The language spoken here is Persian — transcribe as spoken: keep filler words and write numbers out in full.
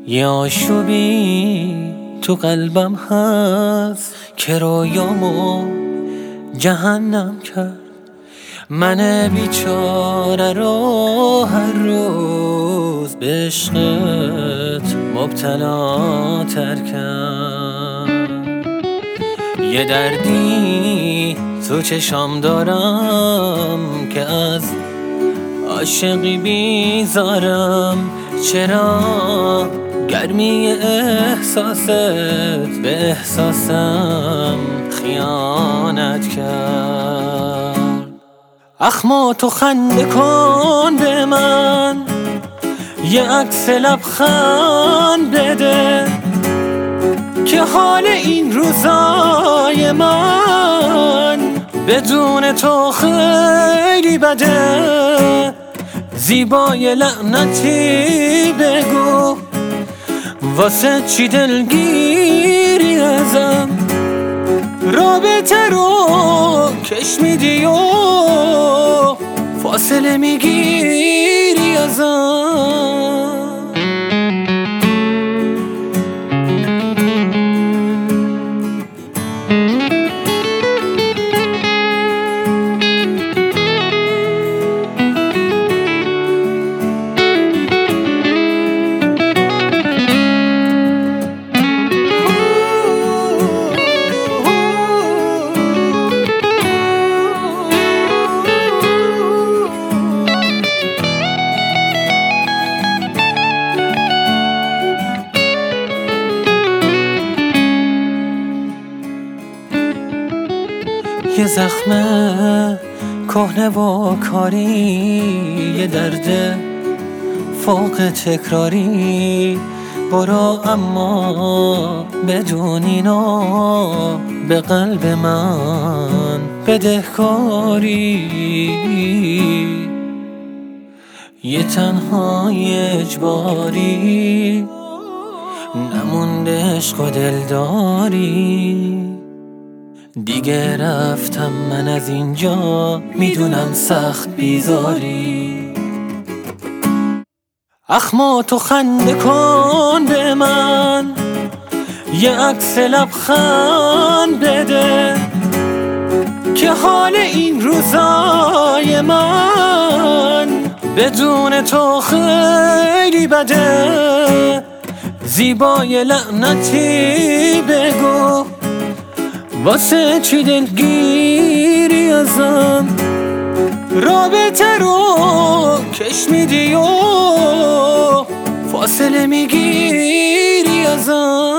یه آشوبی تو قلبم هست که رویامو جهنم کرد. من بیچاره رو هر روز به عشقت مبتلا تر کرد. یه دردی تو چشام دارم که از عاشقی بیزارم. چرا گرمی احساست به احساسم خیانت کرد؟ اخما تو خنده کن به من، یه عکس لبخند بده که حال این روزای من بدون تو خیلی بده. زیبای لعنتی بگو واسه چی دلگیری ازم؟ رابطه رو کش میدی و فاصله میگیری ازم. یه زخمه کهنه و کاری، یه درد فوق تکراری. برو اما بدون اینا به قلب من بدهکاری. یه تنهای اجباری نمونده عشق و دلداری. دیگه رفتم من از اینجا، میدونم سخت بیزاری. اخما تو خنده کن به من، یه عکس لبخند بده که حال این روزای من بدون تو خیلی بده. زیبای لعنتی بگو واسه چی دلگیری ازم؟ رابطه رو کش میدی و فاصله میگیری ازم.